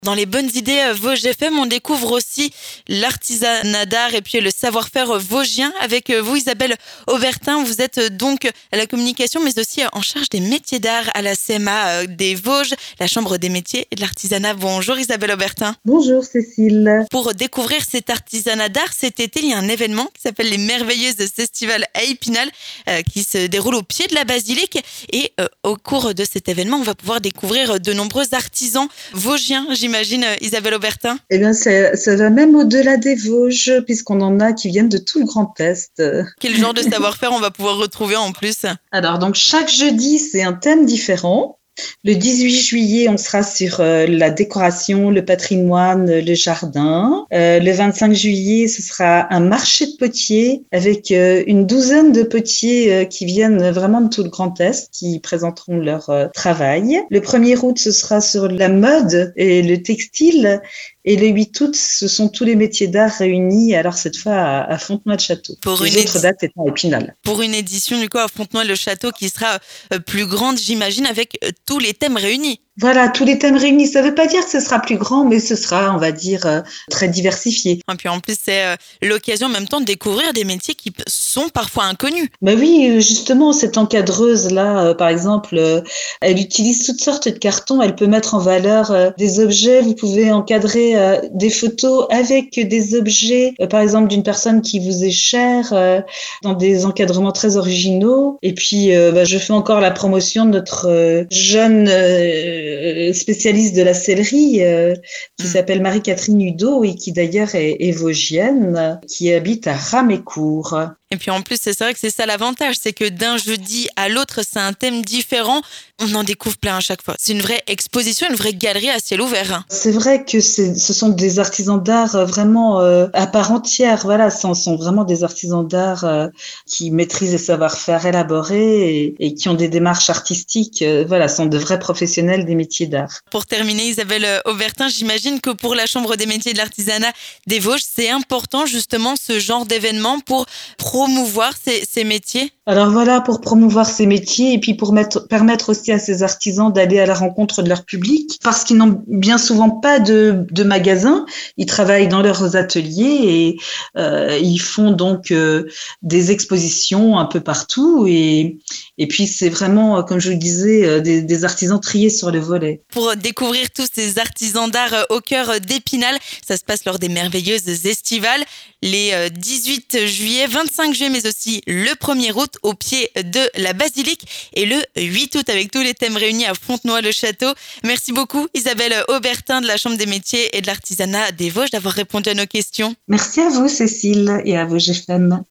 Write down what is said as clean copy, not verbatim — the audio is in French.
Dans les bonnes idées Vosges FM, on découvre aussi l'artisanat d'art et puis le savoir-faire vosgien. Avec vous, Isabelle Aubertin, vous êtes donc à la communication, mais aussi en charge des métiers d'art à la CMA des Vosges, la Chambre des métiers et de l'artisanat. Bonjour Isabelle Aubertin. Bonjour Cécile. Pour découvrir cet artisanat d'art, cet été, il y a un événement qui s'appelle les Merveilleuses Festivals à Épinal qui se déroule au pied de la basilique. Et au cours de cet événement, on va pouvoir découvrir de nombreux artisans vosgiens, j'imagine, Isabelle Aubertin. Eh bien, ça va même au-delà des Vosges, puisqu'on en a qui viennent de tout le Grand Est. Quel genre de savoir-faire on va pouvoir retrouver en plus? Alors, donc, chaque jeudi, c'est un thème différent. Le 18 juillet, on sera sur la décoration, le patrimoine, le jardin. Le 25 juillet, ce sera un marché de potiers avec une douzaine de potiers qui viennent vraiment de tout le Grand Est, qui présenteront leur travail. Le 1er août, ce sera sur la mode et le textile. Et le 8 août, ce sont tous les métiers d'art réunis, alors cette fois à Fontenoy-le-Château. Les autres dates étant à Épinal. Pour une édition du coup à Fontenoy-le-Château qui sera plus grande, j'imagine, avec tous les thèmes réunis. Voilà, tous les thèmes réunis. Ça ne veut pas dire que ce sera plus grand, mais ce sera, on va dire, très diversifié. Et puis en plus, c'est l'occasion en même temps de découvrir des métiers qui sont parfois inconnus. Ben oui, justement, cette encadreuse-là, par exemple, elle utilise toutes sortes de cartons. Elle peut mettre en valeur des objets. Vous pouvez encadrer des photos avec des objets, par exemple, d'une personne qui vous est chère, dans des encadrements très originaux. Et puis, je fais encore la promotion de notre jeune spécialiste de la sellerie qui s'appelle Marie-Catherine Hudot et qui d'ailleurs est vosgienne, qui habite à Ramécourt. Et puis en plus, c'est vrai que c'est ça l'avantage, c'est que d'un jeudi à l'autre, c'est un thème différent. On en découvre plein à chaque fois. C'est une vraie exposition, une vraie galerie à ciel ouvert. C'est vrai que ce sont des artisans d'art vraiment à part entière. Voilà, ce sont vraiment des artisans d'art qui maîtrisent les savoir-faire élaborés et qui ont des démarches artistiques. Voilà, sont de vrais professionnels des métiers d'art. Pour terminer, Isabelle Aubertin, j'imagine que pour la Chambre des métiers et de l'artisanat des Vosges, c'est important justement ce genre d'événement pour promouvoir ces métiers. Alors voilà, pour promouvoir ces métiers et puis pour permettre aussi à ces artisans d'aller à la rencontre de leur public, parce qu'ils n'ont bien souvent pas de magasin. Ils travaillent dans leurs ateliers et ils font donc des expositions un peu partout et puis c'est vraiment, comme je vous le disais, des artisans triés sur le volet. Pour découvrir tous ces artisans d'art au cœur d'Épinal, ça se passe lors des Merveilleuses Estivales, les 18 juillet, 25 juillet, mais aussi le 1er août au pied de la basilique et le 8 août avec tous les thèmes réunis à Fontenoy-le-Château. Merci beaucoup Isabelle Aubertin de la Chambre des métiers et de l'artisanat des Vosges d'avoir répondu à nos questions. Merci à vous Cécile et à Vosges FM.